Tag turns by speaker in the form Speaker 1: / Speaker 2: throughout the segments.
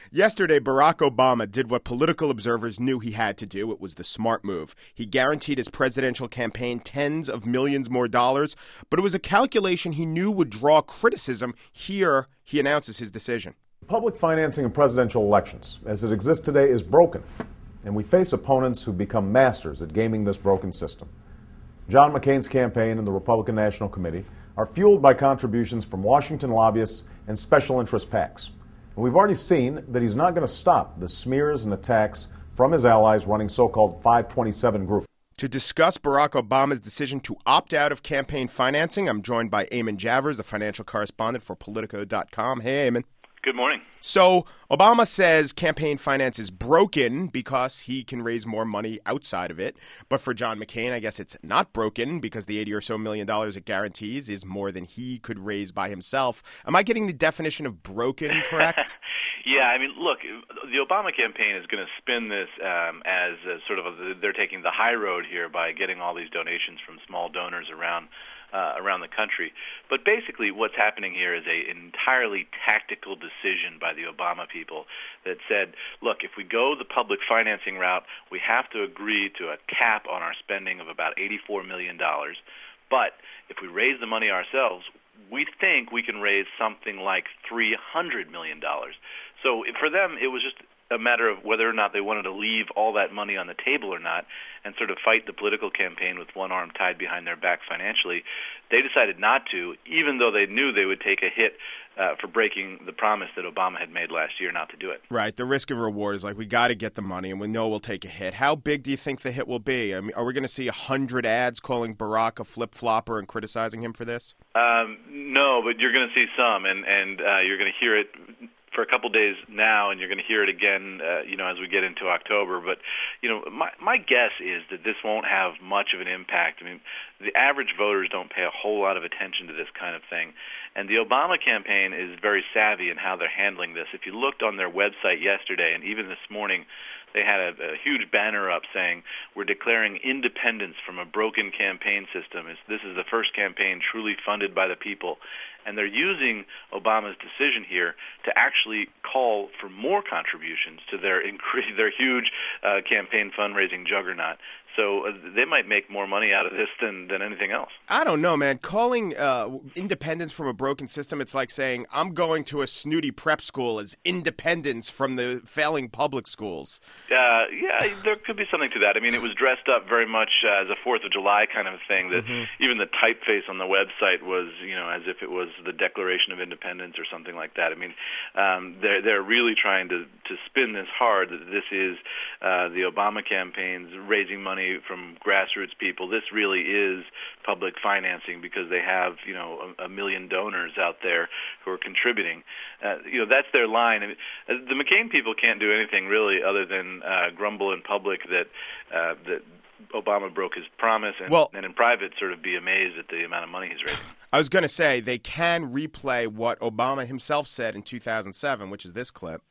Speaker 1: Yesterday, Barack Obama did what political observers knew he had to do. It was the smart move. He guaranteed his presidential campaign tens of millions more dollars, but it was a calculation he knew would draw criticism. Here, he announces his decision.
Speaker 2: Public financing of presidential elections, as it exists today, is broken, and we face opponents who become masters at gaming this broken system. John McCain's campaign and the Republican National Committee are fueled by contributions from Washington lobbyists and special interest PACs. And we've already seen that he's not going to stop the smears and attacks from his allies running so-called 527 groups.
Speaker 1: To discuss Barack Obama's decision to opt out of campaign financing, I'm joined by Eamon Javers, the financial correspondent for Politico.com. Hey, Eamon.
Speaker 3: Good morning.
Speaker 1: So Obama says campaign finance is broken because he can raise more money outside of it. But for John McCain, I guess it's not broken because the $80 or so million it guarantees is more than he could raise by himself. Am I getting the definition of broken correct?
Speaker 3: Yeah, I mean, look, the Obama campaign is going to spin this as sort of they're taking the high road here by getting all these donations from small donors around the country. But basically what's happening here is an entirely tactical decision by the Obama people that said, look, if we go the public financing route, we have to agree to a cap on our spending of about $84 million. But if we raise the money ourselves, we think we can raise something like $300 million. So for them, it was just a matter of whether or not they wanted to leave all that money on the table or not and sort of fight the political campaign with one arm tied behind their back financially. They decided not to, even though they knew they would take a hit for breaking the promise that Obama had made last year not to do it.
Speaker 1: Right. The risk of reward is like, we got to get the money and we know we'll take a hit. How big do you think the hit will be? I mean, are we going to see 100 ads calling Barack a flip-flopper and criticizing him for this?
Speaker 3: No, but you're going to see some, and you're going to hear it for a couple days now, and you're going to hear it again, as we get into October. But, my guess is that this won't have much of an impact. I mean, the average voters don't pay a whole lot of attention to this kind of thing. And the Obama campaign is very savvy in how they're handling this. If you looked on their website yesterday and even this morning, they had a huge banner up saying, we're declaring independence from a broken campaign system. This is the first campaign truly funded by the people. And they're using Obama's decision here to actually call for more contributions to their huge campaign fundraising juggernaut. So they might make more money out of this than anything else.
Speaker 1: I don't know, man. Calling independence from a broken system, it's like saying I'm going to a snooty prep school as independence from the failing public schools.
Speaker 3: Yeah, there could be something to that. I mean, it was dressed up very much as a 4th of July kind of a thing that even the typeface on the website was, as if it was the Declaration of Independence or something like that. I mean, they're really trying to spin this hard that this is the Obama campaign's raising money from grassroots people. This really is public financing because they have, a million donors out there who are contributing. That's their line. I mean, the McCain people can't do anything really other than grumble in public that Obama broke his promise and in private sort of be amazed at the amount of money he's raising.
Speaker 1: I was going to say they can replay what Obama himself said in 2007, which is this clip.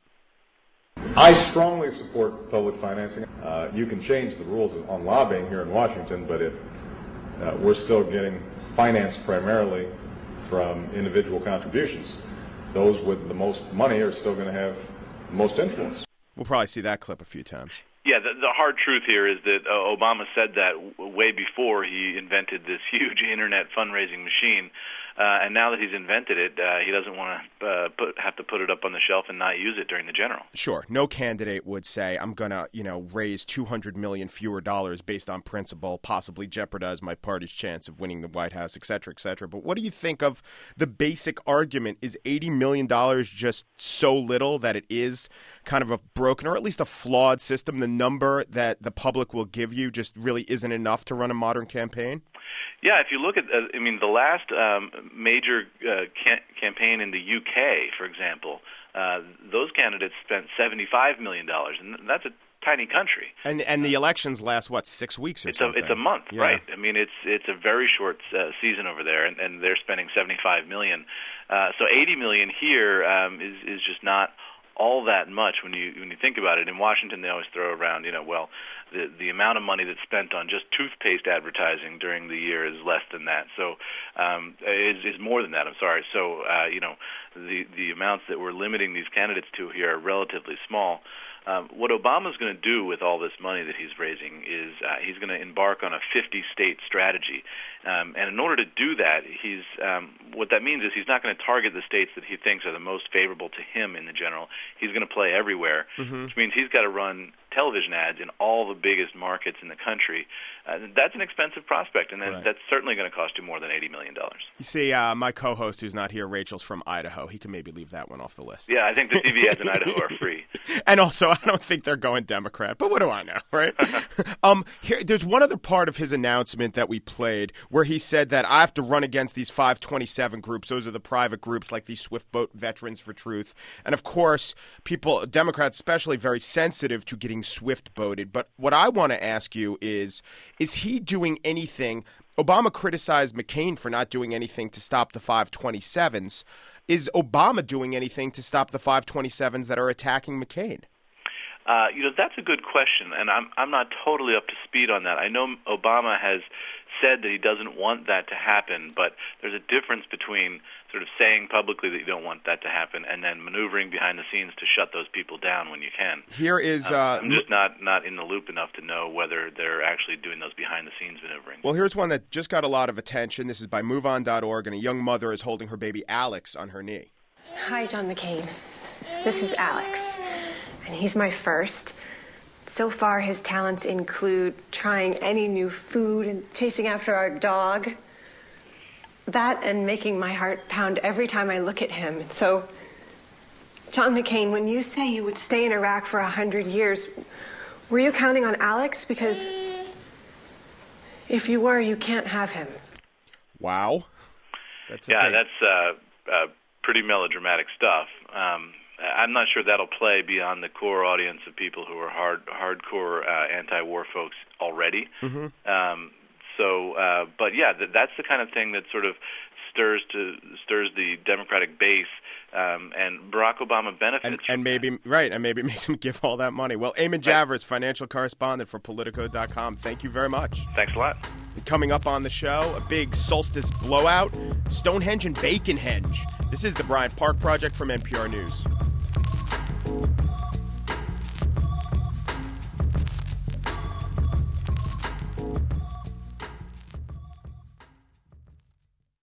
Speaker 4: I strongly support public financing. You can change the rules on lobbying here in Washington, but if we're still getting financed primarily from individual contributions, those with the most money are still going to have the most influence.
Speaker 1: We'll probably see that clip a few times.
Speaker 3: Yeah, the hard truth here is that Obama said that way before he invented this huge internet fundraising machine. And now that he's invented it, he doesn't want to have to put it up on the shelf and not use it during the general.
Speaker 1: Sure. No candidate would say, I'm going to, raise $200 million fewer dollars based on principle, possibly jeopardize my party's chance of winning the White House, et cetera, et cetera. But what do you think of the basic argument? Is $80 million just so little that it is kind of a broken or at least a flawed system? The number that the public will give you just really isn't enough to run a modern campaign?
Speaker 3: Yeah, if you look at, the last major campaign in the UK, for example, those candidates spent $75 million, and that's a tiny country.
Speaker 1: And the elections last, 6 weeks or something?
Speaker 3: It's a month,
Speaker 1: yeah.
Speaker 3: Right? I mean, it's a very short season over there, and they're spending $75 million. So $80 million here is just not all that much when you think about it. In Washington, they always throw around, the amount of money that's spent on just toothpaste advertising during the year is less than that. So is more than that. I'm sorry. So the amounts that we're limiting these candidates to here are relatively small. What Obama's going to do with all this money that he's raising is he's going to embark on a 50-state strategy. And in order to do that, what that means is he's not going to target the states that he thinks are the most favorable to him in the general. He's going to play everywhere, which means he's got to run television ads in all the biggest markets in the country. That's an expensive prospect, and that's certainly going to cost you more than $80 million.
Speaker 1: You see, my co-host who's not here, Rachel's from Idaho. He can maybe leave that one off the list.
Speaker 3: Yeah, I think the TV ads in Idaho are free.
Speaker 1: And also, I don't think they're going Democrat, but what do I know, right? There's one other part of his announcement that we played where he said that I have to run against these 527 groups. Those are the private groups like these Swift Boat Veterans for Truth. And, of course, Democrats especially, very sensitive to getting Swift boated. But what I want to ask you is he doing anything? Obama criticized McCain for not doing anything to stop the 527s. Is Obama doing anything to stop the 527s that are attacking McCain?
Speaker 3: That's a good question, and I'm not totally up to speed on that. I know Obama has said that he doesn't want that to happen, but there's a difference between sort of saying publicly that you don't want that to happen and then maneuvering behind the scenes to shut those people down when you can.
Speaker 1: Here is
Speaker 3: I'm just not in the loop enough to know whether they're actually doing those behind-the-scenes maneuvering.
Speaker 1: Well, here's one that just got a lot of attention. This is by MoveOn.org, and a young mother is holding her baby Alex on her knee.
Speaker 5: Hi, John McCain. This is Alex, and he's my first. So far, his talents include trying any new food and chasing after our dog. That and making my heart pound every time I look at him. So, John McCain, when you say you would stay in Iraq for 100 years, were you counting on Alex? Because if you were, you can't have him.
Speaker 1: Wow.
Speaker 3: That's pretty melodramatic stuff. I'm not sure that'll play beyond the core audience of people who are hardcore anti-war folks already.
Speaker 1: Mm-hmm.
Speaker 3: But yeah, that's the kind of thing that sort of stirs the Democratic base, and Barack Obama benefits
Speaker 1: and maybe makes him give all that money. Well, Eamon Javers, financial correspondent for Politico.com. Thank you very much.
Speaker 3: Thanks a lot.
Speaker 1: Coming up on the show, a big solstice blowout, Stonehenge and Baconhenge. This is the Bryant Park Project from NPR News.